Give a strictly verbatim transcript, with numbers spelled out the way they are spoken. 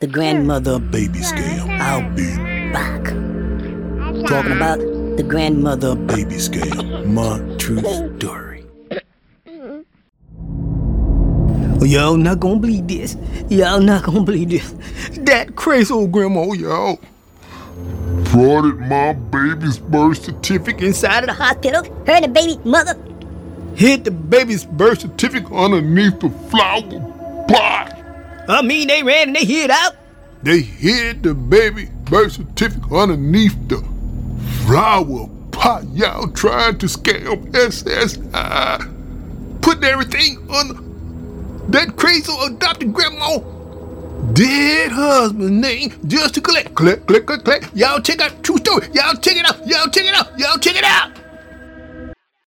the grandmother baby scale. I'll be back. Talking about the grandmother baby scale. My true story. Y'all not gonna believe this. Y'all not gonna believe this. That crazy old grandma, y'all, frauded my baby's birth certificate inside of the hospital. Her and the baby mother hid the baby's birth certificate underneath the flower pot. I mean, they ran and they hid out. They hid the baby birth certificate underneath the flower pot. Y'all trying to scam S S I. Putting everything on that crazy adopted grandma dead husband's name just to collect. Collect, collect, collect, collect. Y'all check out true story. Y'all check it out. Y'all check it out. Y'all check it out.